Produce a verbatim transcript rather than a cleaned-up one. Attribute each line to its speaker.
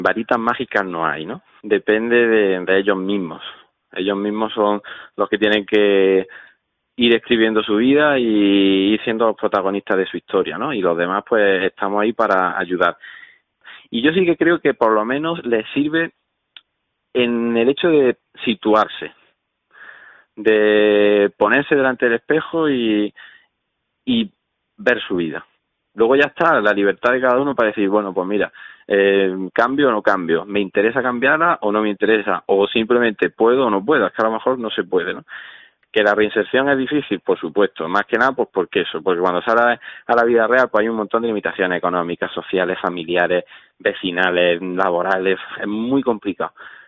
Speaker 1: varitas mágicas no hay, ¿no? Depende de, de ellos mismos. Ellos mismos son los que tienen que ir escribiendo su vida y ir siendo los protagonistas de su historia, ¿no? Y los demás, pues, estamos ahí para ayudar. Y yo sí que creo que por lo menos les sirve en el hecho de situarse, de ponerse delante del espejo y, y ver su vida. Luego ya está la libertad de cada uno para decir, bueno, pues mira, eh, cambio o no cambio, me interesa cambiarla o no me interesa, o simplemente puedo o no puedo, es que a lo mejor no se puede, ¿no? Que la reinserción es difícil, por supuesto, más que nada pues porque eso, porque cuando sale a la vida real pues hay un montón de limitaciones económicas, sociales, familiares, vecinales, laborales, es muy complicado.